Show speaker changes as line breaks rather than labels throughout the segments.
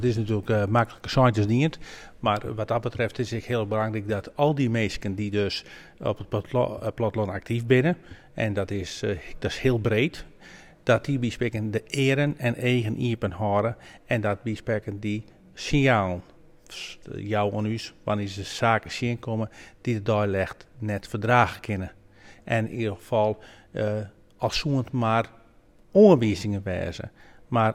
Het is natuurlijk makkelijke science niet, maar wat dat betreft is het heel belangrijk dat al die mensen die dus op het platteland actief binnen, en dat is heel breed, dat die bijspreken de eren en eigen iepen houden en dat bijspreken die signaal jou en us, wanneer ze zaken zien komen, die de daar legt net verdragen kunnen. En in ieder geval als zo'n maar onwijzingen wijzen. Maar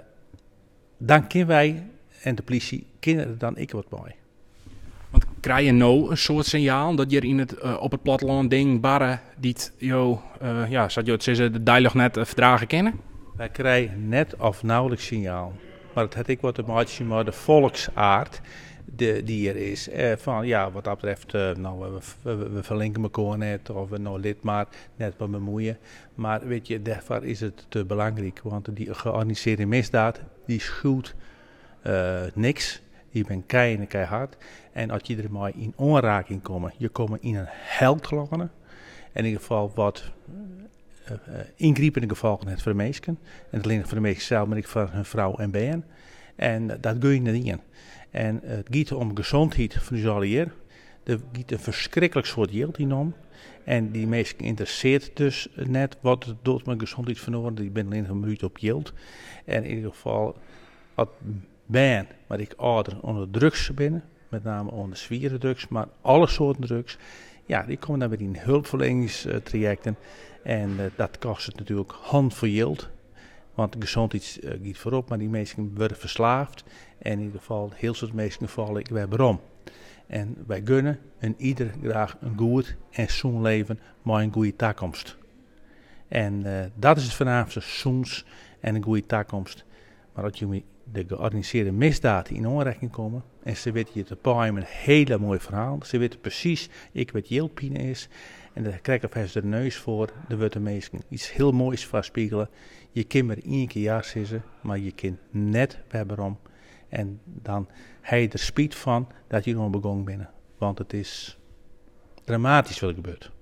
dan kunnen wij en de politie kunnen er dan ik wat bij.
Want krijg je nou een soort signaal dat je er in het, op het platteland ding barren die zou je het zeggen, de dialoog net verdragen kennen?
Wij krijgen net of nauwelijks signaal. Maar het had ik wat te maken met de volksaard die er is. Van ja, wat dat betreft, we verlinken elkaar net of we nou lid maar net wat bemoeien. Maar weet je, daarvoor is het te belangrijk. Want die georganiseerde misdaad, die schuwt niks. Die ben keihard. En als je er maar in aanraking komt, je komt in een held gelopen. In ieder geval wat ingriepende gevolgen het voor de meesten. En het alleen voor de meesten zelf, maar ook voor hun vrouw en been. En dat kun je niet in. En het gaat om gezondheid van ons allen. Er gaat een verschrikkelijk soort geld in om. En die mensen interesseert dus net wat het doet met gezondheid verloren. Die ben alleen gemuurd op geld. En in ieder geval, als ben, maar ik ouder onder drugs binnen. Met name onder zware drugs, maar alle soorten drugs. Ja, die komen dan weer in hulpverleningstrajecten. En dat kost het natuurlijk hand voor geld. Want de gezondheid gaat voorop, maar die mensen worden verslaafd. En in ieder geval, heel veel mensen vallen ik weer waarom. En wij gunnen en ieder graag een goed en zo'n leven met een goede toekomst. En dat is het voornaamste, zoens en een goede toekomst. Maar als je de georganiseerde misdaad in aanraking komen en ze weten je te paaien met een hele mooi verhaal. Ze weten precies, ik weet heel pijn is. En daar krijg ik even de neus voor. Er wordt de mensen iets heel moois vastspiegelen. Je kunt maar één keer ja zeggen, maar je kunt net waarom. En dan heb je er spijt van dat je nog begonnen bent. Want het is dramatisch wat er gebeurt.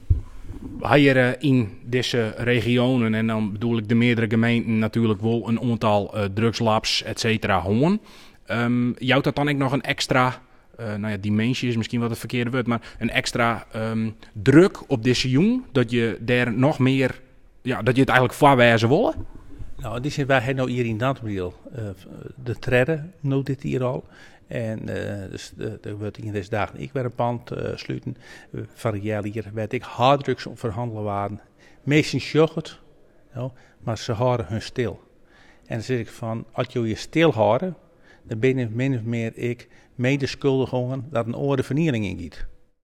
Hier in deze regionen, en dan bedoel ik de meerdere gemeenten natuurlijk wel een aantal drugslabs, et cetera, hoorn. Jouwt dat dan ook nog een extra, dimensie is misschien wat het verkeerde woord, maar een extra druk op deze jong, dat je daar nog meer, dat je het eigenlijk voorwijzen willen?
Nou, die zit wij nou hier in Dantebriel. De treden nou dit hier al. En dus er wordt in deze dagen ik weer een pand sluiten. Van jaar hier werd ik harddrugs op verhandelen waren. Meestens joggert, maar ze houden hun stil. En dan zeg ik van, als je stil houden, dan ben je min of meer ik medeschuldig dat een orde vernieling ingaat.